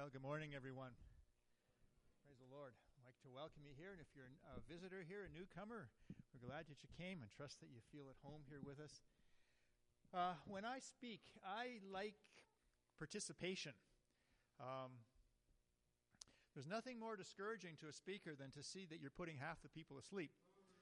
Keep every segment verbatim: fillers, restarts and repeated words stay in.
Well, good morning, everyone. Praise the Lord. I'd like to welcome you here, and if you're a visitor here, a newcomer, we're glad that you came and trust that you feel at home here with us. Uh, when I speak, I like participation. Um, there's nothing more discouraging to a speaker than to see that you're putting half the people asleep.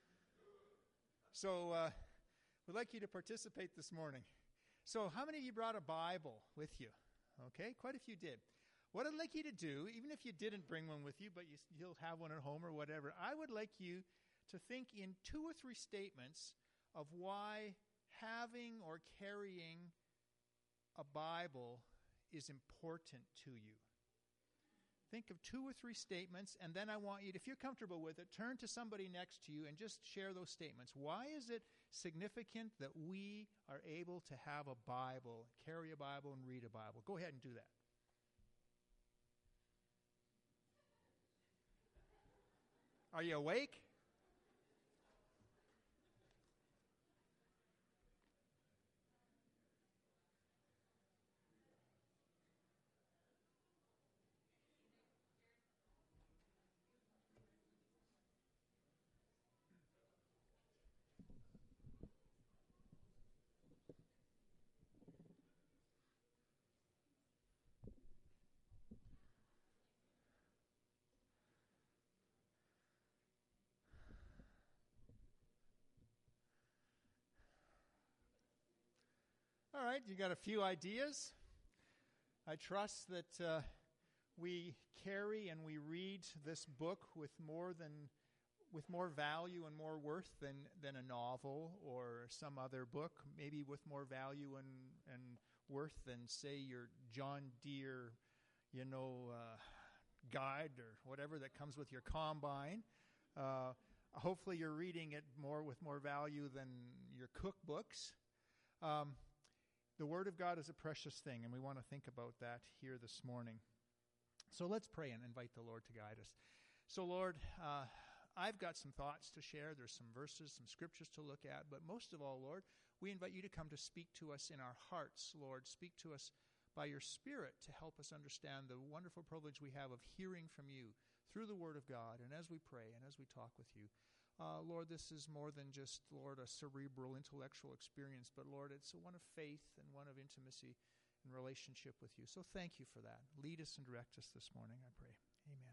So uh, we'd like you to participate this morning. So how many of you brought a Bible with you? Okay, quite a few did. What I'd like you to do, even if you didn't bring one with you, but you, you'll have one at home or whatever, I would like you to think in two or three statements of why having or carrying a Bible is important to you. Think of two or three statements, and then I want you to, if you're comfortable with it, turn to somebody next to you and just share those statements. Why is it significant that we are able to have a Bible, carry a Bible, and read a Bible? Go ahead and do that. Are you awake? All right, you got a few ideas. I trust that uh, we carry and we read this book with more than with more value and more worth than, than a novel or some other book, maybe with more value and, and worth than, say, your John Deere, you know, uh, guide or whatever that comes with your combine. Uh, hopefully you're reading it more with more value than your cookbooks. Um, The Word of God is a precious thing, and we want to think about that here this morning. So let's pray and invite the Lord to guide us. So, Lord, uh, I've got some thoughts to share. There's some verses, some scriptures to look at. But most of all, Lord, we invite you to come to speak to us in our hearts, Lord. Speak to us by your Spirit to help us understand the wonderful privilege we have of hearing from you through the Word of God. And as we pray and as we talk with you, Uh, Lord, this is more than just, Lord, a cerebral, intellectual experience, but, Lord, it's a one of faith and one of intimacy and relationship with you. So thank you for that. Lead us and direct us this morning, I pray. Amen.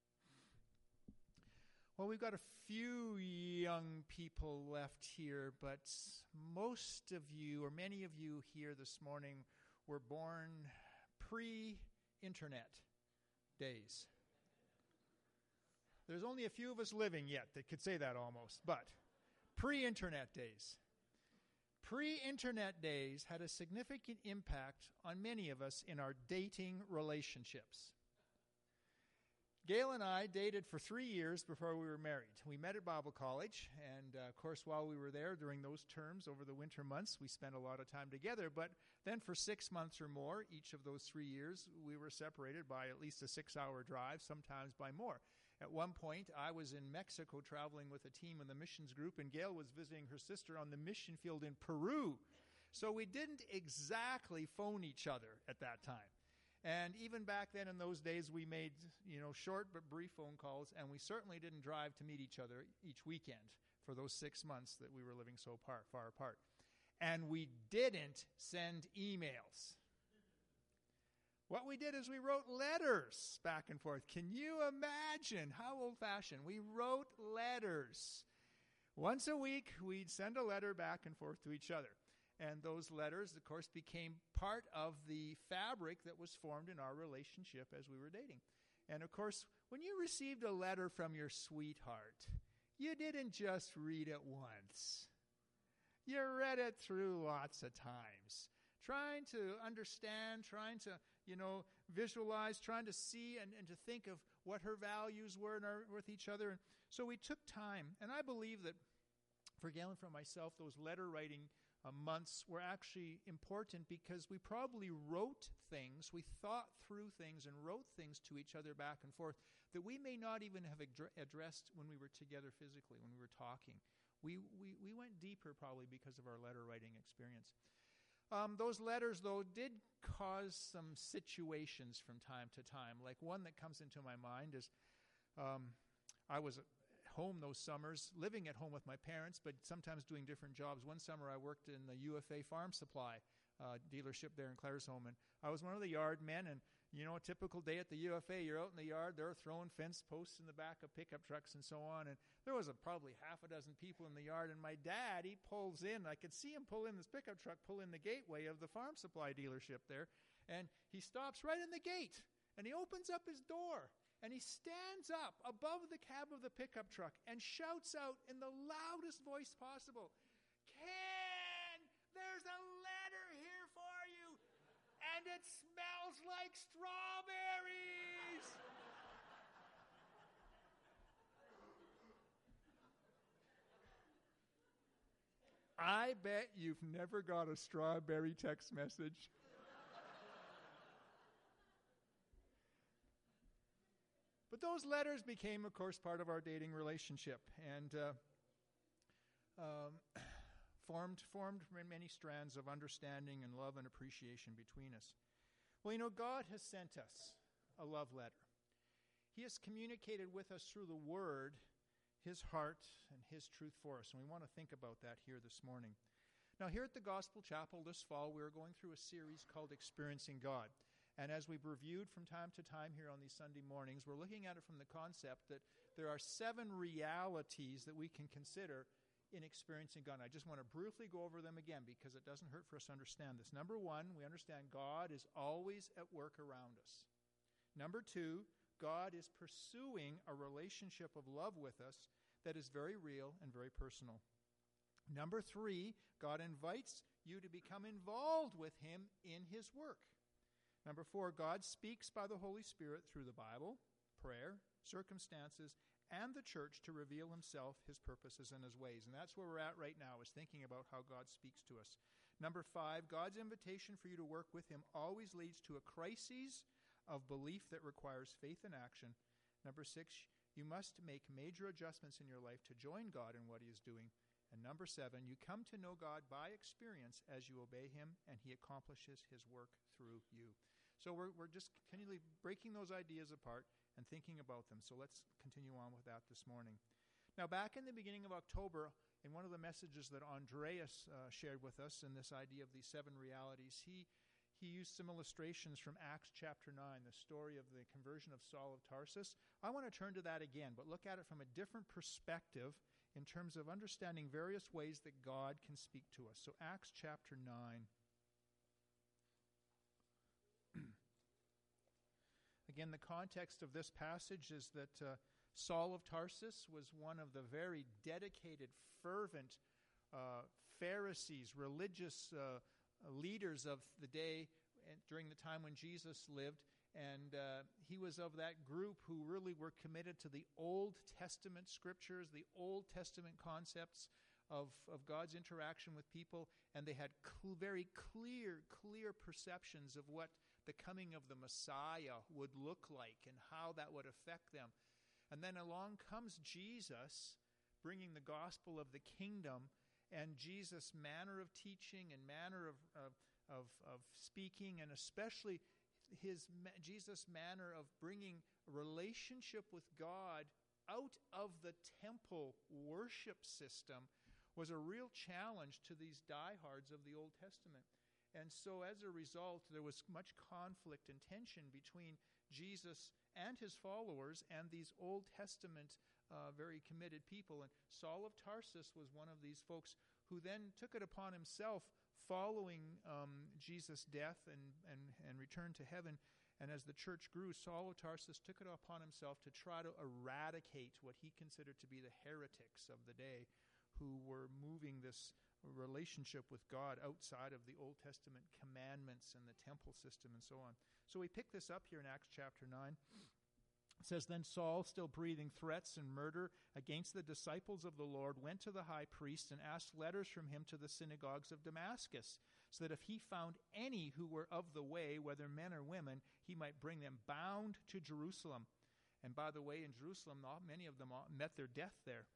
Well, we've got a few young people left here, but most of you, or many of you here this morning, were born pre-internet days. There's only a few of us living yet that could say that almost, but pre-internet days. Pre-internet days had a significant impact on many of us in our dating relationships. Gail and I dated for three years before we were married. We met at Bible college, and uh, of course, while we were there during those terms over the winter months, we spent a lot of time together. But then for six months or more, each of those three years, we were separated by at least a six-hour drive, sometimes by more. At one point, I was in Mexico traveling with a team in the missions group, and Gail was visiting her sister on the mission field in Peru. So we didn't exactly phone each other at that time. And even back then in those days, we made, you know, short but brief phone calls, and we certainly didn't drive to meet each other each weekend for those six months that we were living so par- far apart. And we didn't send emails. What we did is we wrote letters back and forth. Can you imagine how old-fashioned? We wrote letters. Once a week, we'd send a letter back and forth to each other. And those letters, of course, became part of the fabric that was formed in our relationship as we were dating. And, of course, when you received a letter from your sweetheart, you didn't just read it once. You read it through lots of times, trying to understand, trying to, you know, visualize, trying to see and, and to think of what her values were in our, with each other. And so we took time. And I believe that for Gail and for myself, those letter writing Uh, months were actually important because we probably wrote things, we thought through things and wrote things to each other back and forth that we may not even have ad- addressed when we were together physically, when we were talking. We, we, we went deeper probably because of our letter writing experience. Um, those letters, though, did cause some situations from time to time. Like one that comes into my mind is um, I was at home those summers, living at home with my parents, but sometimes doing different jobs. One summer I worked in the U F A Farm Supply uh, dealership there in Claresholm, and I was one of the yard men, and you know, a typical day at the U F A, you're out in the yard, they're throwing fence posts in the back of pickup trucks and so on, and there was a, probably half a dozen people in the yard, and my dad, he pulls in, I could see him pull in this pickup truck, pull in the gateway of the farm supply dealership there, and he stops right in the gate, and he opens up his door, and he stands up above the cab of the pickup truck and shouts out in the loudest voice possible, "Ken, there's a letter here for you, and it smells like strawberries." I bet you've never got a strawberry text message. But those letters became, of course, part of our dating relationship, and uh, um, formed formed many strands of understanding and love and appreciation between us. Well, you know, God has sent us a love letter. He has communicated with us through the Word His heart and His truth for us, and we want to think about that here this morning. Now, here at the Gospel Chapel this fall, we are going through a series called Experiencing God. And as we've reviewed from time to time here on these Sunday mornings, we're looking at it from the concept that there are seven realities that we can consider in experiencing God. And I just want to briefly go over them again because it doesn't hurt for us to understand this. Number one, we understand God is always at work around us. Number two, God is pursuing a relationship of love with us that is very real and very personal. Number three, God invites you to become involved with Him in His work. Number four, God speaks by the Holy Spirit through the Bible, prayer, circumstances, and the church to reveal Himself, His purposes, and His ways. And that's where we're at right now, is thinking about how God speaks to us. Number five, God's invitation for you to work with Him always leads to a crisis of belief that requires faith and action. Number six, you must make major adjustments in your life to join God in what He is doing. And number seven, you come to know God by experience as you obey Him, and He accomplishes His work through you. So we're we're just continually breaking those ideas apart and thinking about them. So let's continue on with that this morning. Now, back in the beginning of October, in one of the messages that Andreas uh, shared with us in this idea of these seven realities, he he used some illustrations from Acts chapter nine, the story of the conversion of Saul of Tarsus. I want to turn to that again, but look at it from a different perspective in terms of understanding various ways that God can speak to us. So Acts chapter nine. Again, the context of this passage is that uh, Saul of Tarsus was one of the very dedicated, fervent uh, Pharisees, religious uh, leaders of the day and during the time when Jesus lived. And uh, he was of that group who really were committed to the Old Testament scriptures, the Old Testament concepts of, of God's interaction with people. And they had cl- very clear, clear perceptions of what the coming of the Messiah would look like and how that would affect them. And then along comes Jesus, bringing the gospel of the kingdom, and Jesus' manner of teaching and manner of, of, of, of speaking, and especially his Jesus' manner of bringing a relationship with God out of the temple worship system was a real challenge to these diehards of the Old Testament. And so as a result, there was much conflict and tension between Jesus and his followers and these Old Testament uh, very committed people. And Saul of Tarsus was one of these folks who then took it upon himself, following um, Jesus' death and, and, and return to heaven. And as the church grew, Saul of Tarsus took it upon himself to try to eradicate what he considered to be the heretics of the day, who were moving this relationship with God outside of the Old Testament commandments and the temple system and so on. So we pick this up here in Acts chapter nine. It says, "Then Saul, still breathing threats and murder against the disciples of the Lord, went to the high priest and asked letters from him to the synagogues of Damascus, so that if he found any who were of the way, whether men or women, he might bring them bound to Jerusalem. And by the way, in Jerusalem, many of them met their death there.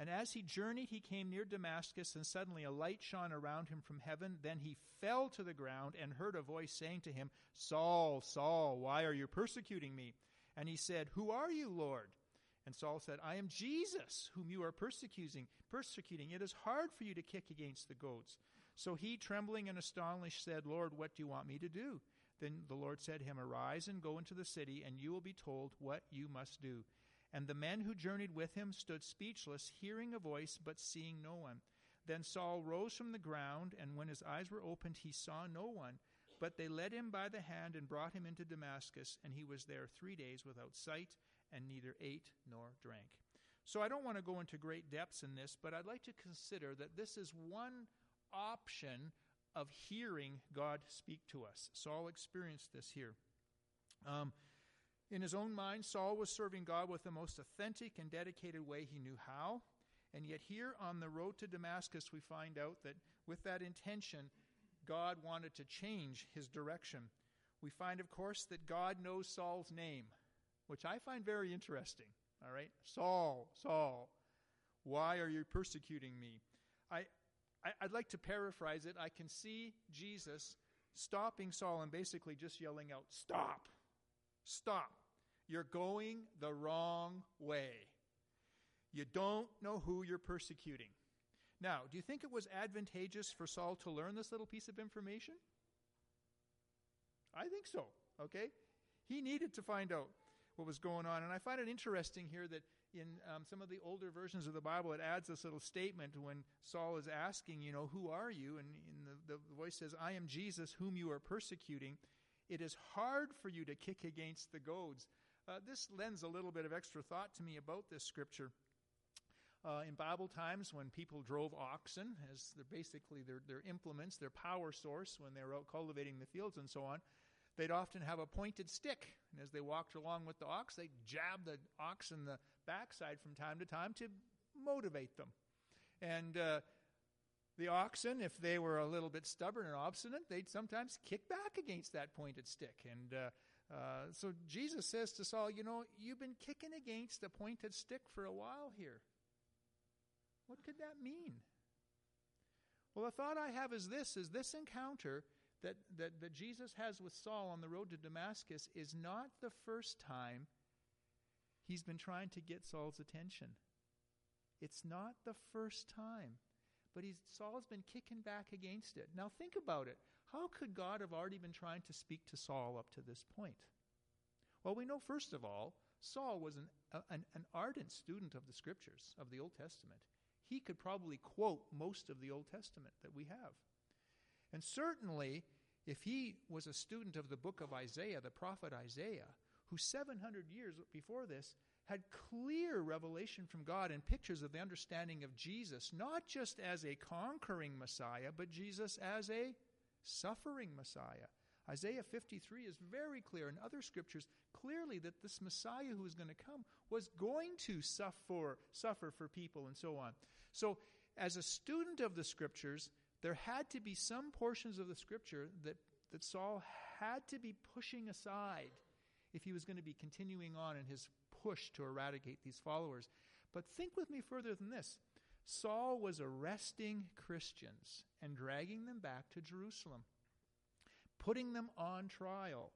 And as he journeyed, he came near Damascus, and suddenly a light shone around him from heaven. Then he fell to the ground and heard a voice saying to him, Saul, Saul, why are you persecuting me? And he said, Who are you, Lord? And Saul said, I am Jesus, whom you are persecuting. Persecuting. It is hard for you to kick against the goads. So he, trembling and astonished, said, Lord, what do you want me to do? Then the Lord said to him, Arise and go into the city, and you will be told what you must do. And the men who journeyed with him stood speechless, hearing a voice, but seeing no one. Then Saul rose from the ground, and when his eyes were opened, he saw no one. But they led him by the hand and brought him into Damascus, and he was there three days without sight, and neither ate nor drank. So I don't want to go into great depths in this, but I'd like to consider that this is one option of hearing God speak to us. Saul experienced this here. Um, in his own mind, Saul was serving God with the most authentic and dedicated way he knew how. And yet here on the road to Damascus, we find out that with that intention, God wanted to change his direction. We find, of course, that God knows Saul's name, which I find very interesting. All right? Saul, Saul, why are you persecuting me? I, I, I'd like to paraphrase it. I can see Jesus stopping Saul and basically just yelling out, Stop! Stop! You're going the wrong way. You don't know who you're persecuting. Now, do you think it was advantageous for Saul to learn this little piece of information? I think so, okay? He needed to find out what was going on. And I find it interesting here that in um, some of the older versions of the Bible, it adds this little statement when Saul is asking, you know, who are you? And, and the, the voice says, I am Jesus, whom you are persecuting. It is hard for you to kick against the goads. Uh, this lends a little bit of extra thought to me about this scripture. Uh, in Bible times, when people drove oxen, as they're basically their, their implements, their power source, when they were out cultivating the fields and so on, they'd often have a pointed stick. And as they walked along with the ox, they'd jab the ox in the backside from time to time to motivate them. And uh, the oxen, if they were a little bit stubborn and obstinate, they'd sometimes kick back against that pointed stick. And uh, uh, so Jesus says to Saul, you know, you've been kicking against a pointed stick for a while here. What could that mean? Well, the thought I have is this, is this encounter that, that, that Jesus has with Saul on the road to Damascus is not the first time he's been trying to get Saul's attention. It's not the first time. But he's, Saul's been kicking back against it. Now think about it. How could God have already been trying to speak to Saul up to this point? Well, we know, first of all, Saul was an, an, an ardent student of the Scriptures, of the Old Testament. He could probably quote most of the Old Testament that we have. And certainly, if he was a student of the book of Isaiah, the prophet Isaiah, who seven hundred years before this had clear revelation from God and pictures of the understanding of Jesus, not just as a conquering Messiah, but Jesus as a suffering Messiah. Isaiah fifty-three is very clear, and other scriptures clearly, that this Messiah who was going to come was going to suffer, suffer for people and so on. So, as a student of the Scriptures, there had to be some portions of the Scripture that, that Saul had to be pushing aside if he was going to be continuing on in his push to eradicate these followers. But think with me further than this. Saul was arresting Christians and dragging them back to Jerusalem, putting them on trial.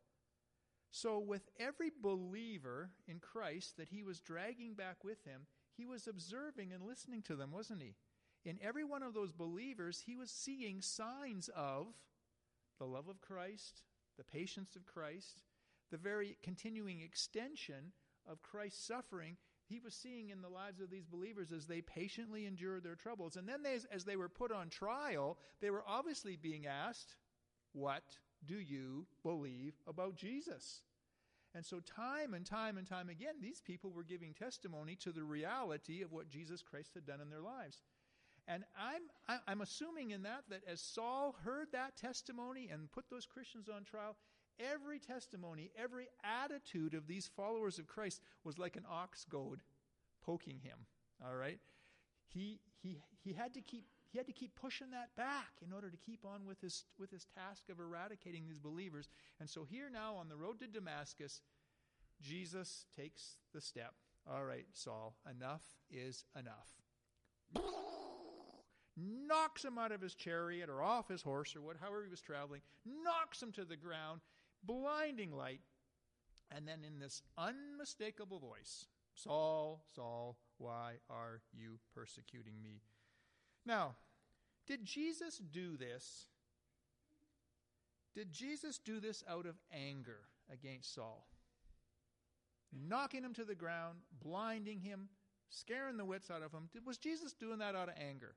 So with every believer in Christ that he was dragging back with him, he was observing and listening to them, wasn't he? In every one of those believers, he was seeing signs of the love of Christ, the patience of Christ, the very continuing extension of Christ's suffering. He was seeing in the lives of these believers as they patiently endured their troubles. And then they, as they were put on trial, they were obviously being asked, what do you believe about Jesus? And so time and time and time again, these people were giving testimony to the reality of what Jesus Christ had done in their lives. And I'm, I'm assuming in that, that as Saul heard that testimony and put those Christians on trial, every testimony, every attitude of these followers of Christ was like an ox goad poking him. All right? He, he, he had to keep He had to keep pushing that back in order to keep on with his, with his task of eradicating these believers. And so here now on the road to Damascus, Jesus takes the step. All right, Saul, enough is enough. knocks him out of his chariot or off his horse or what, however he was traveling, knocks him to the ground, blinding light, and then in this unmistakable voice, Saul, Saul, why are you persecuting me? Now, did Jesus do this? Did Jesus do this out of anger against Saul? Knocking him to the ground, blinding him, scaring the wits out of him. Did, was Jesus doing that out of anger?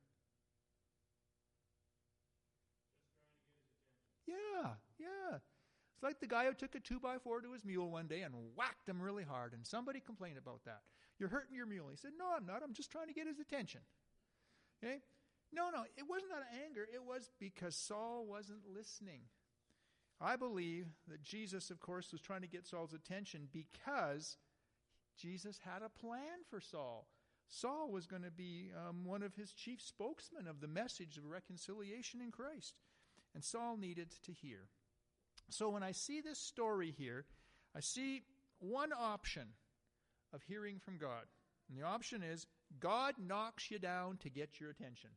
Yeah, yeah. It's like the guy who took a two by four to his mule one day and whacked him really hard, and somebody complained about that. You're hurting your mule. He said, no, I'm not. I'm just trying to get his attention. Okay? No, no, it wasn't out of anger. It was because Saul wasn't listening. I believe that Jesus, of course, was trying to get Saul's attention because Jesus had a plan for Saul. Saul was going to be um, one of his chief spokesmen of the message of reconciliation in Christ. And Saul needed to hear. So when I see this story here, I see one option of hearing from God. And the option is God knocks you down to get your attention.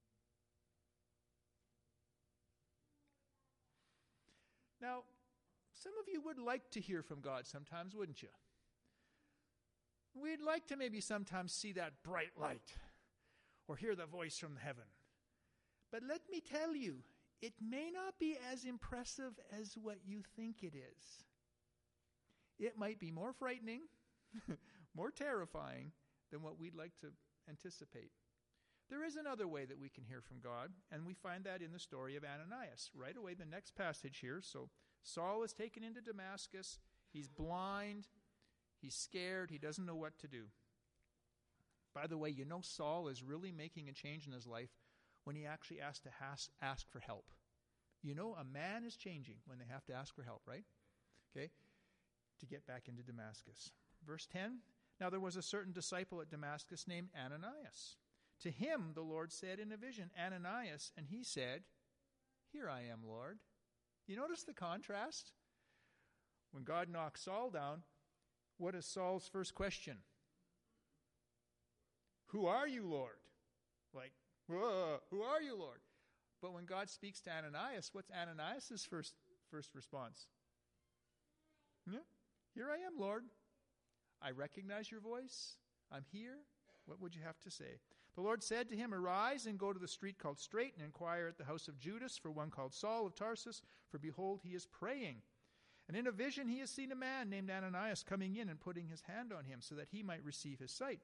Now, some of you would like to hear from God sometimes, wouldn't you? We'd like to maybe sometimes see that bright light or hear the voice from heaven. But let me tell you, it may not be as impressive as what you think it is. It might be more frightening, more terrifying than what we'd like to anticipate. There is another way that we can hear from God, and we find that in the story of Ananias. Right away, the next passage here. So Saul is taken into Damascus. He's blind. He's scared. He doesn't know what to do. By the way, you know Saul is really making a change in his life when he actually asks to has, ask for help. You know, a man is changing when they have to ask for help, right? Okay? To get back into Damascus. Verse ten, now there was a certain disciple at Damascus named Ananias. To him the Lord said in a vision, Ananias, and he said, here I am, Lord. You notice the contrast? When God knocks Saul down, what is Saul's first question? Who are you, Lord? Like, whoa, who are you, Lord? But when God speaks to Ananias, what's Ananias' first, first response? Yeah, here I am, Lord. I recognize your voice. I'm here. What would you have to say? The Lord said to him, arise and go to the street called Straight and inquire at the house of Judas for one called Saul of Tarsus, for behold, he is praying. And in a vision he has seen a man named Ananias coming in and putting his hand on him so that he might receive his sight.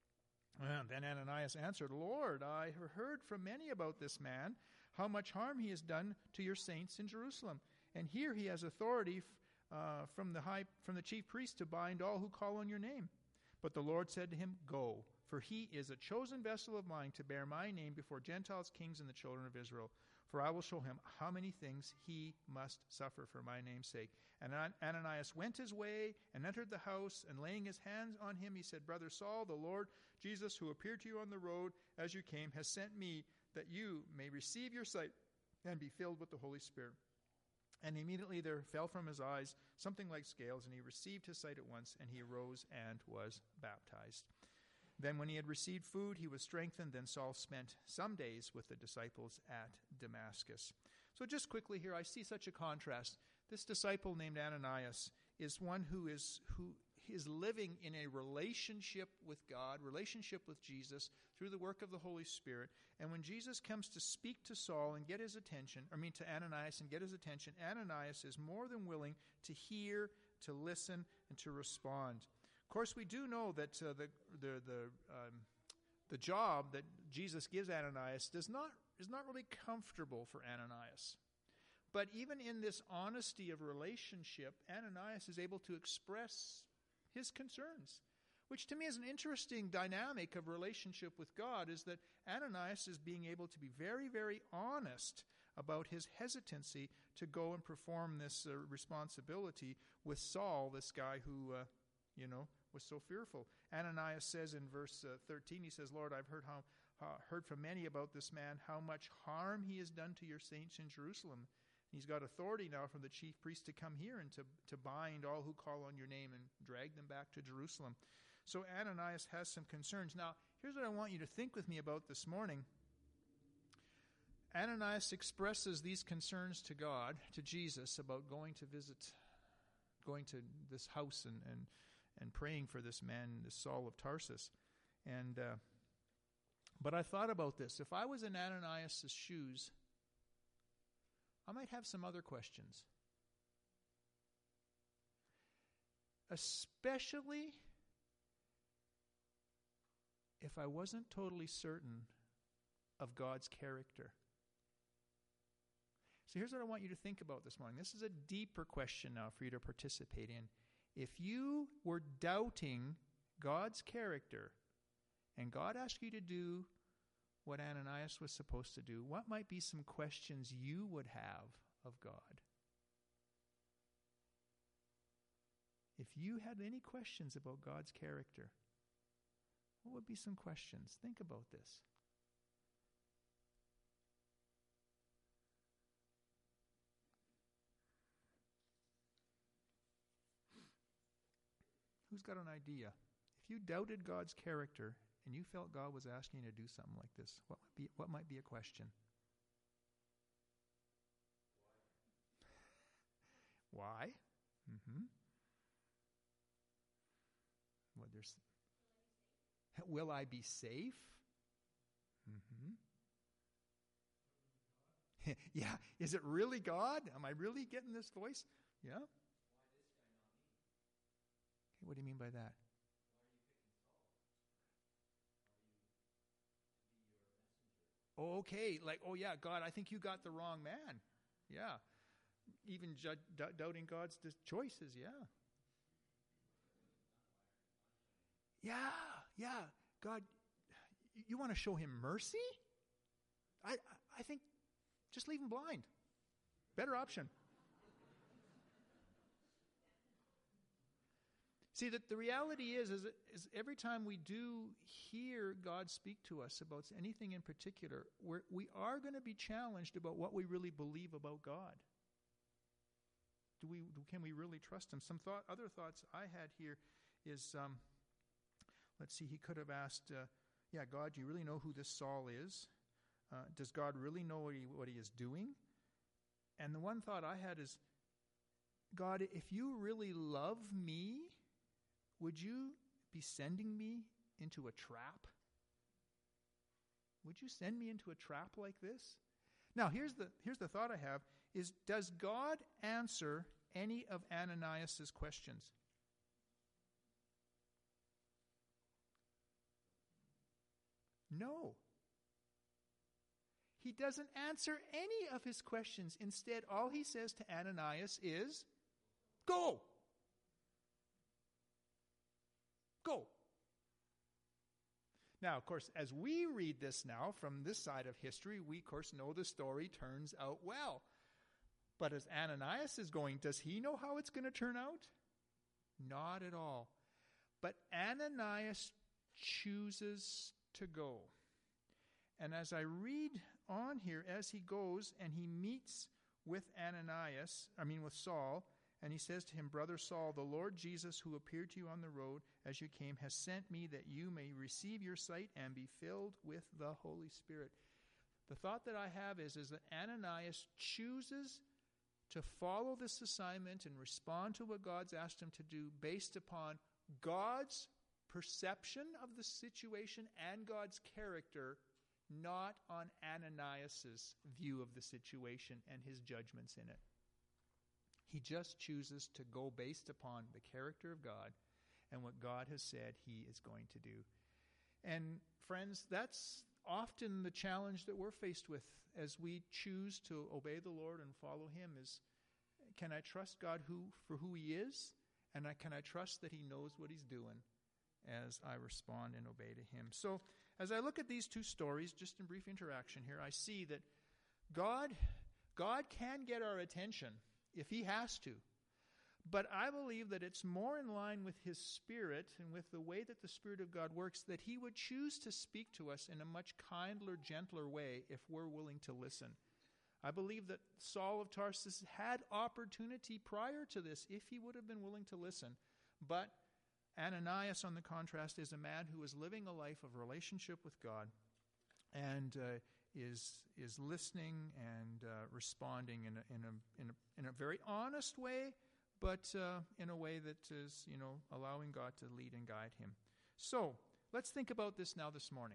And then Ananias answered, Lord, I have heard from many about this man, how much harm he has done to your saints in Jerusalem. And here he has authority uh, from the high, from the chief priest to bind all who call on your name. But the Lord said to him, go, for he is a chosen vessel of mine to bear my name before Gentiles, kings, and the children of Israel. For I will show him how many things he must suffer for my name's sake. And Ananias went his way and entered the house, and laying his hands on him, he said, Brother Saul, the Lord Jesus, who appeared to you on the road as you came, has sent me that you may receive your sight and be filled with the Holy Spirit. And immediately there fell from his eyes something like scales, and he received his sight at once, and he arose and was baptized. Then when he had received food, he was strengthened. Then Saul spent some days with the disciples at Damascus. So just quickly here, I see such a contrast. This disciple named Ananias is one who is who is living in a relationship with God, relationship with Jesus, through the work of the Holy Spirit. And when Jesus comes to speak to Saul and get his attention, I mean to Ananias and get his attention, Ananias is more than willing to hear, to listen, and to respond. Of course, we do know that uh, the the the um, the job that Jesus gives Ananias does not is not really comfortable for Ananias. But even in this honesty of relationship, Ananias is able to express his concerns, which to me is an interesting dynamic of relationship with God, is that Ananias is being able to be very, very honest about his hesitancy to go and perform this uh, responsibility with Saul, this guy who, uh, you know, was so fearful. Ananias says in verse uh, thirteen, he says, Lord, I've heard how uh, heard from many about this man, how much harm he has done to your saints in Jerusalem. He's got authority now from the chief priest to come here and to, to bind all who call on your name and drag them back to Jerusalem. So Ananias has some concerns. Now, here's what I want you to think with me about this morning. Ananias expresses these concerns to God, to Jesus, about going to visit, going to this house and and, and praying for this man, this Saul of Tarsus. And uh, but I thought about this. If I was in Ananias' shoes, I might have some other questions. Especially if I wasn't totally certain of God's character. So here's what I want you to think about this morning. This is a deeper question now for you to participate in. If you were doubting God's character and God asked you to do what Ananias was supposed to do, what might be some questions you would have of God? If you had any questions about God's character, what would be some questions? Think about this. Who's got an idea? If you doubted God's character and you felt God was asking you to do something like this, what might be, what might be a question? Why? Why? Mm-hmm. Well, there's, will I be safe? Mm-hmm. Yeah. Is it really God? Am I really getting this voice? Yeah. What do you mean by that? Oh, okay, like, oh yeah, God, I think you got the wrong man. Yeah. Even ju- d- doubting God's dis- choices, yeah. Yeah, yeah. God, you want to show him mercy? I, I think just leave him blind. Better option. See, that the reality is, is, is every time we do hear God speak to us about anything in particular, we're, we are going to be challenged about what we really believe about God. Do we? Can we really trust him? Some thought, other thoughts I had here is, um, let's see, he could have asked, uh, yeah, God, do you really know who this Saul is? Uh, does God really know what he, what he is doing? And the one thought I had is, God, if you really love me, would you be sending me into a trap? Would you send me into a trap like this? Now, here's the here's the thought I have, is does God answer any of Ananias' questions? No. He doesn't answer any of his questions. Instead, all he says to Ananias is, go. Go. Now, of course, as we read this now from this side of history, we, of course, know the story turns out well. But as Ananias is going, does he know how it's going to turn out? Not at all. But Ananias chooses to go. And as I read on here, as he goes and he meets with Ananias, I mean with Saul, and he says to him, Brother Saul, the Lord Jesus, who appeared to you on the road as you came, has sent me that you may receive your sight and be filled with the Holy Spirit. The thought that I have is, is that Ananias chooses to follow this assignment and respond to what God's asked him to do based upon God's perception of the situation and God's character, not on Ananias' view of the situation and his judgments in it. He just chooses to go based upon the character of God and what God has said he is going to do. And friends, that's often the challenge that we're faced with as we choose to obey the Lord and follow him is, can I trust God who for who he is? And I, can I trust that he knows what he's doing as I respond and obey to him? So as I look at these two stories, just in brief interaction here, I see that God, God can get our attention if he has to. But I believe that it's more in line with his Spirit and with the way that the Spirit of God works that he would choose to speak to us in a much kinder, gentler way if we're willing to listen. I believe that Saul of Tarsus had opportunity prior to this if he would have been willing to listen. But Ananias, on the contrast, is a man who is living a life of relationship with God and uh, is is listening and uh, responding in a, in a in a in a very honest way, but uh, in a way that is, you know, allowing God to lead and guide him. So let's think about this now this morning.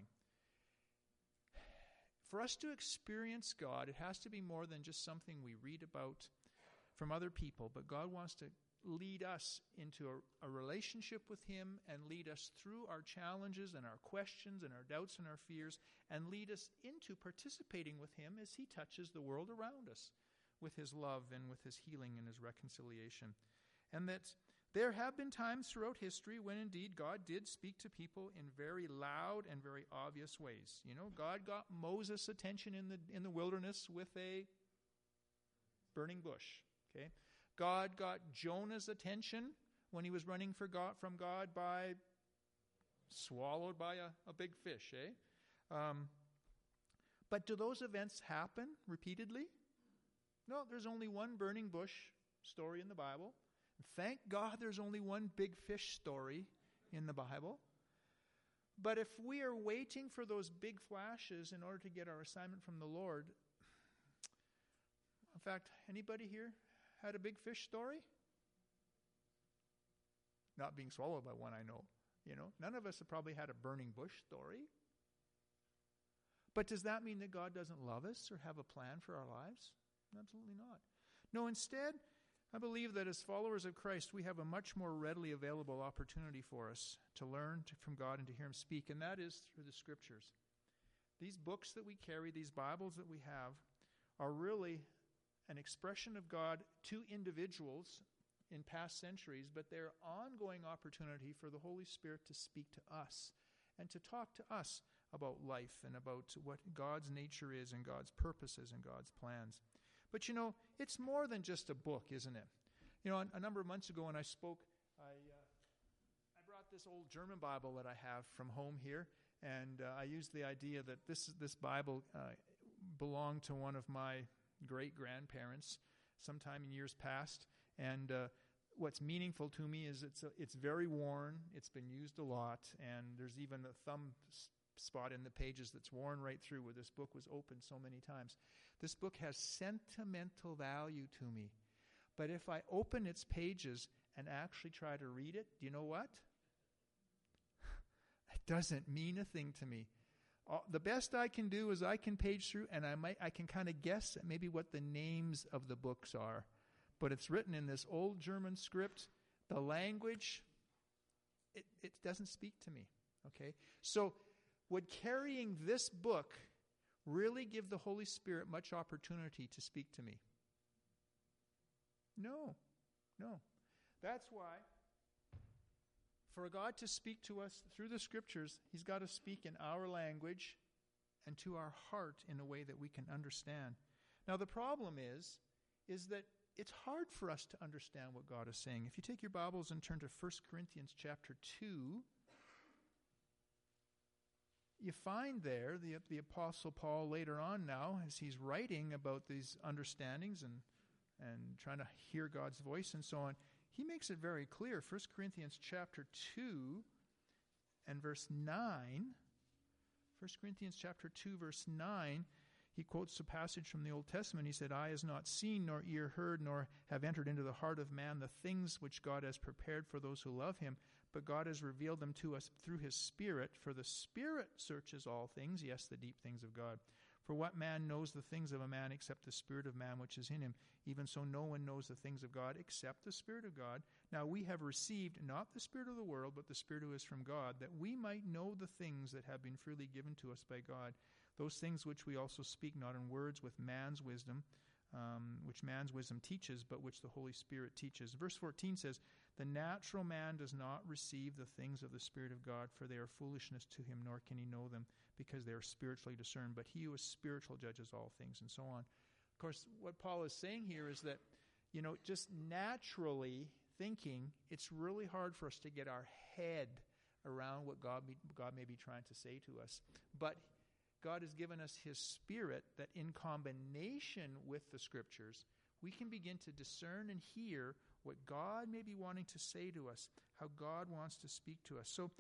For us to experience God, it has to be more than just something we read about from other people, but God wants to lead us into a, a relationship with him and lead us through our challenges and our questions and our doubts and our fears and lead us into participating with him as he touches the world around us with his love and with his healing and his reconciliation. And that there have been times throughout history when indeed God did speak to people in very loud and very obvious ways. You know, God got Moses' attention in the in the wilderness with a burning bush. Okay? God got Jonah's attention when he was running for God, from God by swallowed by a, a big fish, eh? Um, but do those events happen repeatedly? No, there's only one burning bush story in the Bible. Thank God there's only one big fish story in the Bible. But if we are waiting for those big flashes in order to get our assignment from the Lord, in fact, anybody here had a big fish story? Not being swallowed by one, I know. You know, none of us have probably had a burning bush story. But does that mean that God doesn't love us or have a plan for our lives? Absolutely not. No, instead, I believe that as followers of Christ, we have a much more readily available opportunity for us to learn to, from God and to hear him speak, and that is through the Scriptures. These books that we carry, these Bibles that we have, are really an expression of God to individuals in past centuries, but they're ongoing opportunity for the Holy Spirit to speak to us and to talk to us about life and about what God's nature is and God's purposes and God's plans. But you know, it's more than just a book, isn't it? You know, a, a number of months ago when I spoke, I uh, I brought this old German Bible that I have from home here, and uh, I used the idea that this this Bible uh, belonged to one of my great-grandparents sometime in years past, and uh, what's meaningful to me is it's a, it's very worn, it's been used a lot, and there's even a thumb s- spot in the pages that's worn right through where this book was opened so many times. This book has sentimental value to me, but if I open its pages and actually try to read it, do you know what? It doesn't mean a thing to me. Uh, the best I can do is I can page through and I might I can kind of guess at maybe what the names of the books are. But it's written in this old German script. The language, it, it doesn't speak to me. Okay? So would carrying this book really give the Holy Spirit much opportunity to speak to me? No. No. That's why for God to speak to us through the Scriptures, he's got to speak in our language and to our heart in a way that we can understand. Now, the problem is, is that it's hard for us to understand what God is saying. If you take your Bibles and turn to First Corinthians chapter two, you find there the, the Apostle Paul later on now, as he's writing about these understandings and, and trying to hear God's voice and so on, he makes it very clear. First Corinthians chapter two and verse nine. First Corinthians chapter two, verse nine, he quotes a passage from the Old Testament. He said, "Eye has not seen, nor ear heard, nor have entered into the heart of man the things which God has prepared for those who love him, but God has revealed them to us through his Spirit. For the Spirit searches all things, yes, the deep things of God. For what man knows the things of a man except the spirit of man which is in him? Even so no one knows the things of God except the Spirit of God. Now we have received not the spirit of the world, but the Spirit who is from God, that we might know the things that have been freely given to us by God, those things which we also speak not in words with man's wisdom, um, which man's wisdom teaches, but which the Holy Spirit teaches." Verse fourteen says, "The natural man does not receive the things of the Spirit of God, for they are foolishness to him, nor can he know them, because they are spiritually discerned. But he who is spiritual judges all things," and so on. Of course, what Paul is saying here is that, you know, just naturally thinking, it's really hard for us to get our head around what God may, God may be trying to say to us. But God has given us his Spirit that in combination with the Scriptures, we can begin to discern and hear what God may be wanting to say to us, how God wants to speak to us. So,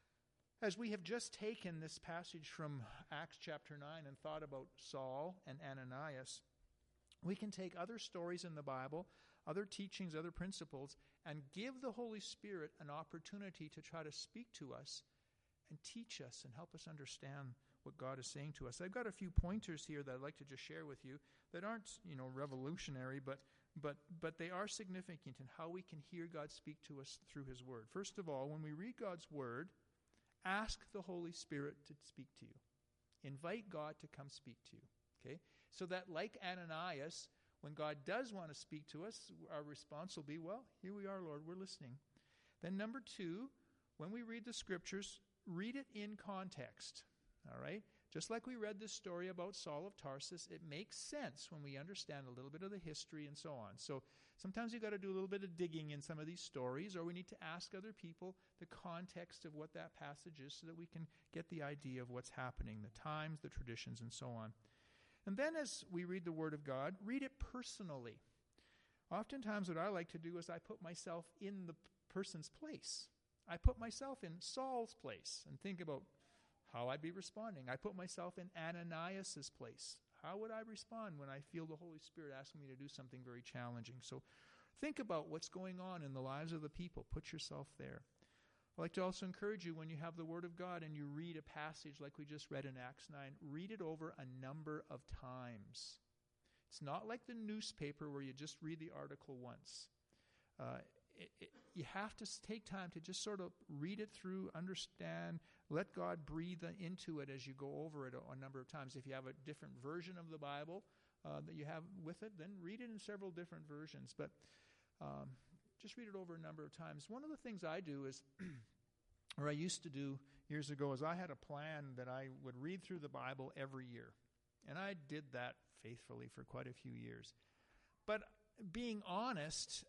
as we have just taken this passage from Acts chapter nine and thought about Saul and Ananias, we can take other stories in the Bible, other teachings, other principles, and give the Holy Spirit an opportunity to try to speak to us and teach us and help us understand what God is saying to us. I've got a few pointers here that I'd like to just share with you that aren't, you know, revolutionary, but but but they are significant in how we can hear God speak to us through His Word. First of all, when we read God's Word, ask the Holy Spirit to speak to you. Invite God to come speak to you. Okay? So that, like Ananias, when God does want to speak to us, our response will be, well, here we are, Lord, we're listening. Then number two, when we read the Scriptures, read it in context. All right? Just like we read this story about Saul of Tarsus, it makes sense when we understand a little bit of the history and so on. So sometimes you've got to do a little bit of digging in some of these stories, or we need to ask other people the context of what that passage is so that we can get the idea of what's happening, the times, the traditions, and so on. And then as we read the Word of God, read it personally. Oftentimes what I like to do is I put myself in the person's place. I put myself in Saul's place and think about how I'd be responding. I put myself in Ananias' place. How would I respond when I feel the Holy Spirit asking me to do something very challenging? So think about what's going on in the lives of the people. Put yourself there. I'd like to also encourage you, when you have the Word of God and you read a passage like we just read in Acts nine, read it over a number of times. It's not like the newspaper where you just read the article once. Uh, it, it, you have to take time to just sort of read it through, understand, let God breathe into it as you go over it a, a number of times. If you have a different version of the Bible uh, that you have with it, then read it in several different versions. But um, just read it over a number of times. One of the things I do is, or I used to do years ago, is I had a plan that I would read through the Bible every year. And I did that faithfully for quite a few years. But being honest,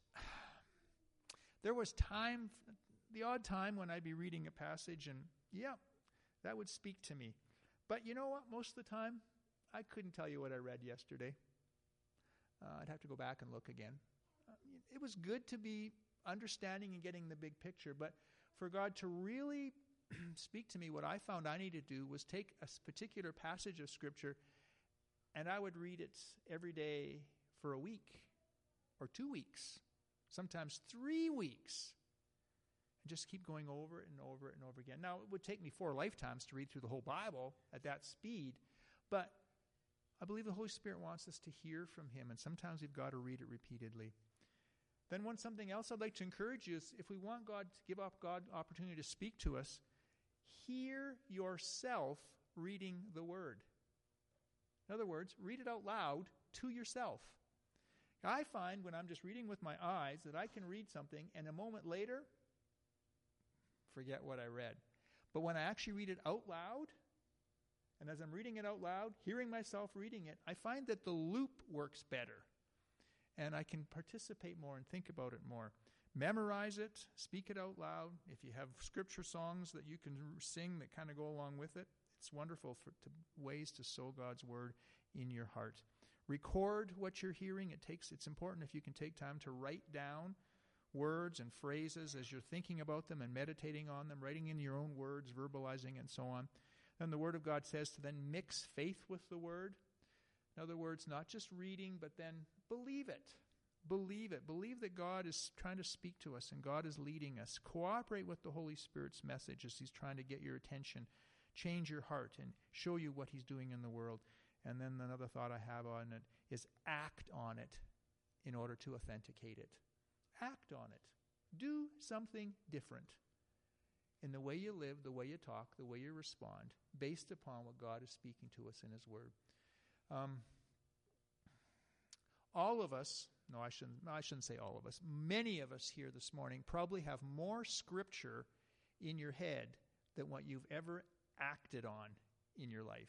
there was time, the odd time when I'd be reading a passage and, yeah, that would speak to me. But you know what? Most of the time, I couldn't tell you what I read yesterday. Uh, I'd have to go back and look again. Uh, it was good to be understanding and getting the big picture, but for God to really speak to me, what I found I needed to do was take a particular passage of Scripture, and I would read it every day for a week or two weeks, sometimes three weeks, and just keep going over it and over it and over again. Now, it would take me four lifetimes to read through the whole Bible at that speed, but I believe the Holy Spirit wants us to hear from Him, and sometimes we've got to read it repeatedly. Then one something else I'd like to encourage you is, if we want God to give up God opportunity to speak to us, hear yourself reading the Word. In other words, read it out loud to yourself. I find when I'm just reading with my eyes that I can read something and a moment later forget what I read. But when I actually read it out loud, and as I'm reading it out loud, hearing myself reading it, I find that the loop works better. And I can participate more and think about it more. Memorize it, speak it out loud. If you have scripture songs that you can sing that kind of go along with it, it's wonderful for to, ways to sow God's Word in your heart. Record what you're hearing. It takes. It's important if you can take time to write down words and phrases as you're thinking about them and meditating on them, writing in your own words, verbalizing, and so on. Then the Word of God says to then mix faith with the Word. In other words, not just reading, but then believe it. Believe it. Believe that God is trying to speak to us and God is leading us. Cooperate with the Holy Spirit's message as He's trying to get your attention, change your heart, and show you what He's doing in the world. And then another thought I have on it is act on it in order to authenticate it. Act on it. Do something different in the way you live, the way you talk, the way you respond, based upon what God is speaking to us in His Word. Um, all of us, no, I shouldn't, I shouldn't say all of us, many of us here this morning probably have more Scripture in your head than what you've ever acted on in your life.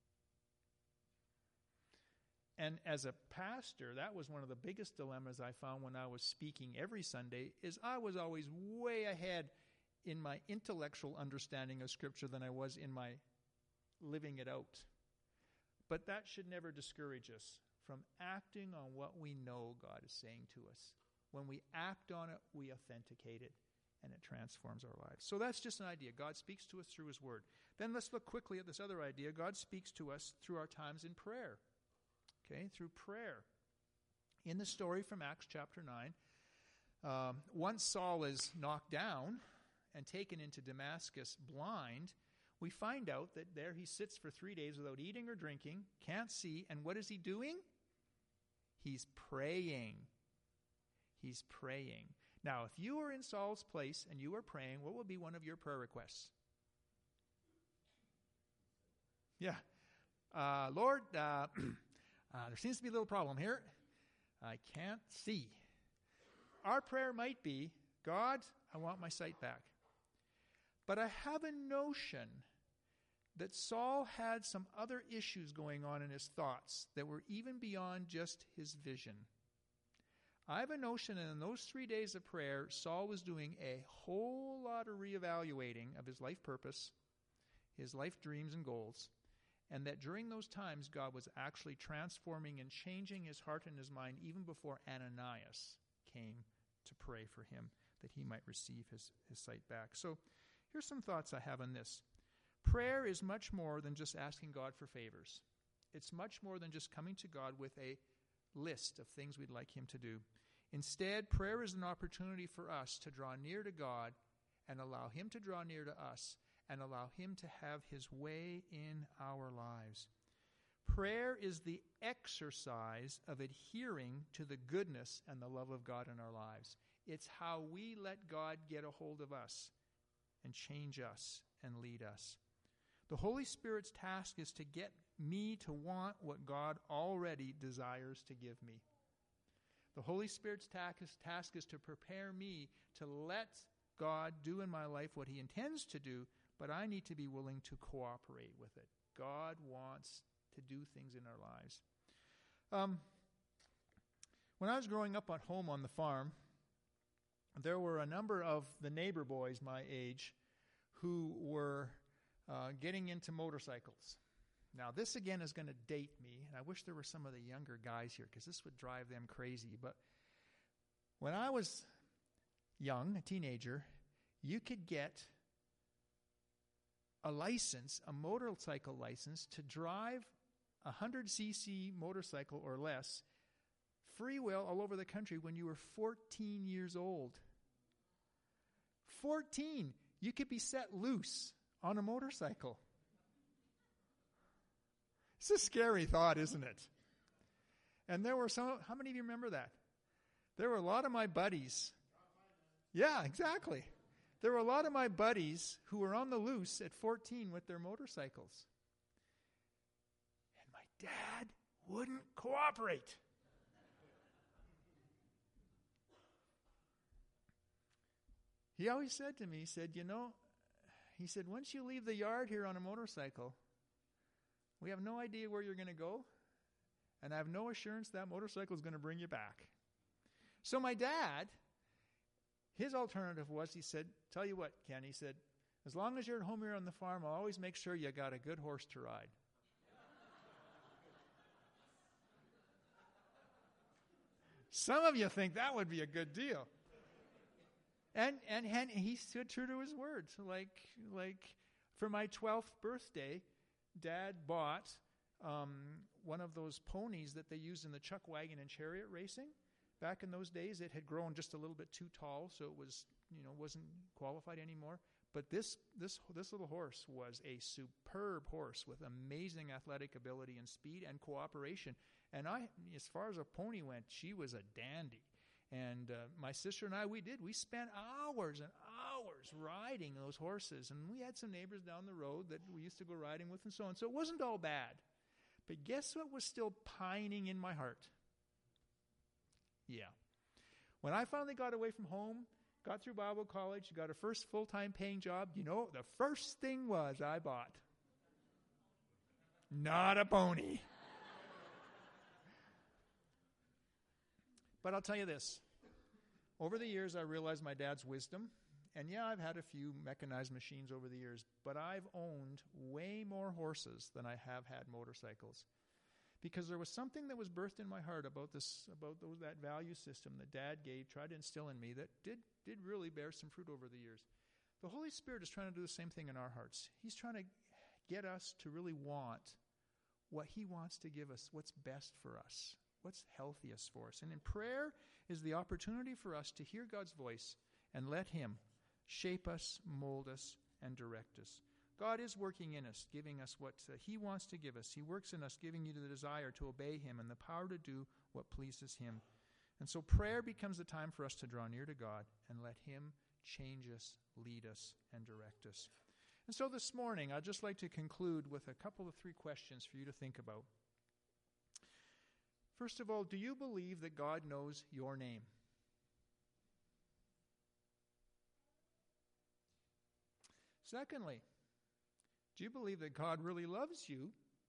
And as a pastor, that was one of the biggest dilemmas I found when I was speaking every Sunday, is I was always way ahead in my intellectual understanding of Scripture than I was in my living it out. But that should never discourage us from acting on what we know God is saying to us. When we act on it, we authenticate it, and it transforms our lives. So that's just an idea. God speaks to us through his word. Then let's look quickly at this other idea. God speaks to us through our times in prayer. Okay, through prayer. In the story from Acts chapter nine, um, once Saul is knocked down and taken into Damascus blind, we find out that there he sits for three days without eating or drinking, can't see, and what is he doing? He's praying. He's praying. Now, if you were in Saul's place and you were praying, what would be one of your prayer requests? Yeah. Uh, Lord, uh, uh, there seems to be a little problem here. I can't see. Our prayer might be, God, I want my sight back. But I have a notion that Saul had some other issues going on in his thoughts that were even beyond just his vision. I have a notion that in those three days of prayer, Saul was doing a whole lot of reevaluating of his life purpose, his life dreams and goals, and that during those times, God was actually transforming and changing his heart and his mind even before Ananias came to pray for him that he might receive his, his sight back. So here's some thoughts I have on this. Prayer is much more than just asking God for favors. It's much more than just coming to God with a list of things we'd like him to do. Instead, prayer is an opportunity for us to draw near to God and allow him to draw near to us and allow him to have his way in our lives. Prayer is the exercise of adhering to the goodness and the love of God in our lives. It's how we let God get a hold of us and change us and lead us. The Holy Spirit's task is to get me to want what God already desires to give me. The Holy Spirit's task is to prepare me to let God do in my life what he intends to do, but I need to be willing to cooperate with it. God wants to do things in our lives. Um, when I was growing up at home on the farm, there were a number of the neighbor boys my age who were uh, getting into motorcycles. Now, this again is going to date me, and I wish there were some of the younger guys here because this would drive them crazy. But when I was young, a teenager, you could get a license, a motorcycle license, to drive a one hundred c c motorcycle or less freewheel all over the country when you were fourteen years old. fourteen. You could be set loose on a motorcycle. It's a scary thought, isn't it? And there were some, how many of you remember that? There were a lot of my buddies. Yeah, exactly. There were a lot of my buddies who were on the loose at fourteen with their motorcycles. And my dad wouldn't cooperate. He always said to me, he said, you know, he said, once you leave the yard here on a motorcycle, we have no idea where you're going to go, and I have no assurance that motorcycle is going to bring you back. So my dad, his alternative was, he said, tell you what, Ken, he said, as long as you're at home here on the farm, I'll always make sure you got a good horse to ride. Some of you think that would be a good deal. And, and and he stood true to his word. So like like for my twelfth birthday, Dad bought um, one of those ponies that they used in the chuck wagon and chariot racing. Back in those days, it had grown just a little bit too tall, so it was you know wasn't qualified anymore. But this this this little horse was a superb horse with amazing athletic ability and speed and cooperation. And I, as far as a pony went, she was a dandy. And uh, my sister and I, we did. We spent hours and hours riding those horses. And we had some neighbors down the road that we used to go riding with and so on. So it wasn't all bad. But guess what was still pining in my heart? Yeah. When I finally got away from home, got through Bible college, got a first full-time paying job, you know, the first thing was I bought. Not a pony. But I'll tell you this. Over the years, I realized my dad's wisdom. And yeah, I've had a few mechanized machines over the years. But I've owned way more horses than I have had motorcycles. because there was something that was birthed in my heart about this, about those, that value system that Dad gave, tried to instill in me, that did, did really bear some fruit over the years. The Holy Spirit is trying to do the same thing in our hearts. He's trying to get us to really want what He wants to give us, what's best for us, what's healthiest for us. And in prayer is the opportunity for us to hear God's voice and let Him shape us, mold us, and direct us. God is working in us, giving us what uh, He wants to give us. He works in us, giving you the desire to obey Him and the power to do what pleases Him. And so prayer becomes the time for us to draw near to God and let Him change us, lead us, and direct us. And so this morning, I'd just like to conclude with a couple of three questions for you to think about. First of all, do you believe that God knows your name? Secondly, do you believe that God really loves you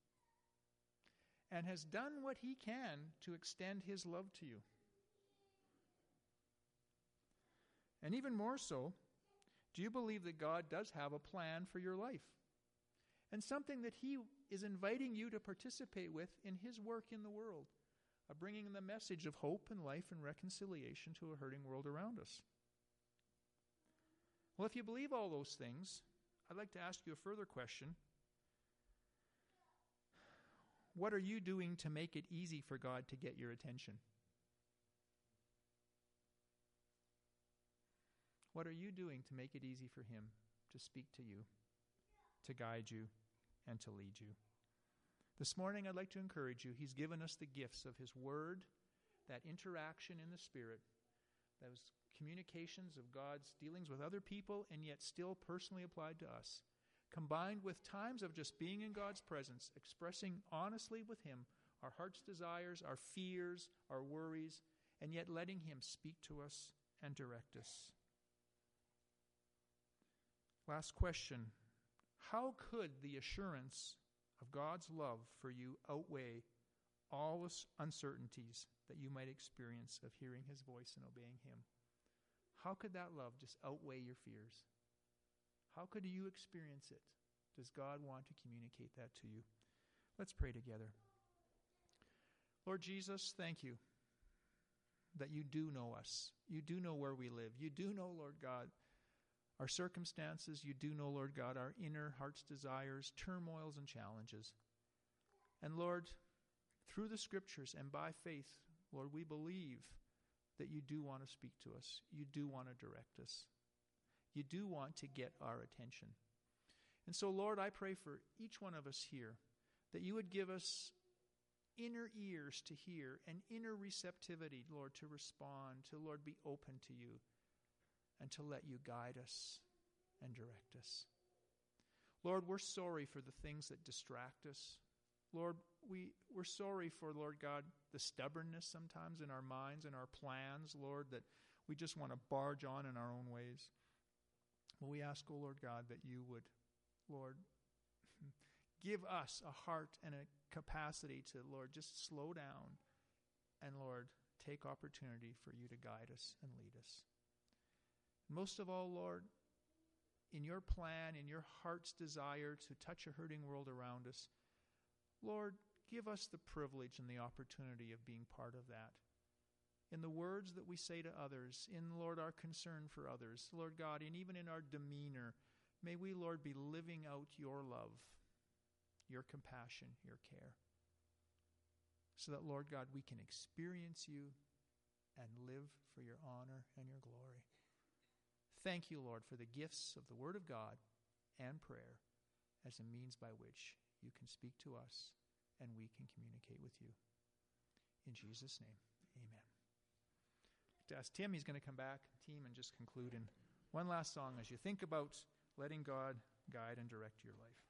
and has done what He can to extend His love to you? And even more so, do you believe that God does have a plan for your life and something that He is inviting you to participate with in His work in the world, of bringing the message of hope and life and reconciliation to a hurting world around us? Well, if you believe all those things, I'd like to ask you a further question. What are you doing to make it easy for God to get your attention? What are you doing to make it easy for Him to speak to you, to guide you, and to lead you? This morning, I'd like to encourage you. He's given us the gifts of His Word, that interaction in the Spirit, those communications of God's dealings with other people, and yet still personally applied to us, combined with times of just being in God's presence, expressing honestly with Him our heart's desires, our fears, our worries, and yet letting Him speak to us and direct us. Last question. How could the assurance of God's love for you outweigh all the uncertainties that you might experience of hearing His voice and obeying Him? How could that love just outweigh your fears? How could you experience it? Does God want to communicate that to you? Let's pray together. Lord Jesus, thank you that you do know us. You do know where we live. You do know, Lord God, our circumstances. You do know, Lord God, our inner heart's desires, turmoils, and challenges. And Lord, through the Scriptures and by faith, Lord, we believe that you do want to speak to us. You do want to direct us. You do want to get our attention. And so, Lord, I pray for each one of us here that you would give us inner ears to hear and inner receptivity, Lord, to respond, to, Lord, be open to you and to let you guide us and direct us. Lord, we're sorry for the things that distract us. Lord, we, we're sorry for, Lord God, the stubbornness sometimes in our minds and our plans, Lord, that we just want to barge on in our own ways. Well, we ask, oh Lord God, that you would, Lord, give us a heart and a capacity to, Lord, just slow down and, Lord, take opportunity for you to guide us and lead us. Most of all, Lord, in your plan, in your heart's desire to touch a hurting world around us, Lord, give us the privilege and the opportunity of being part of that. In the words that we say to others, in, Lord, our concern for others, Lord God, and even in our demeanor, may we, Lord, be living out your love, your compassion, your care, so that, Lord God, we can experience you and live for your honor and your glory. Thank you, Lord, for the gifts of the Word of God and prayer as a means by which you can speak to us and we can communicate with you. In Jesus' name, amen. To ask Tim, he's going to come back, team, and just conclude in one last song as you think about letting God guide and direct your life.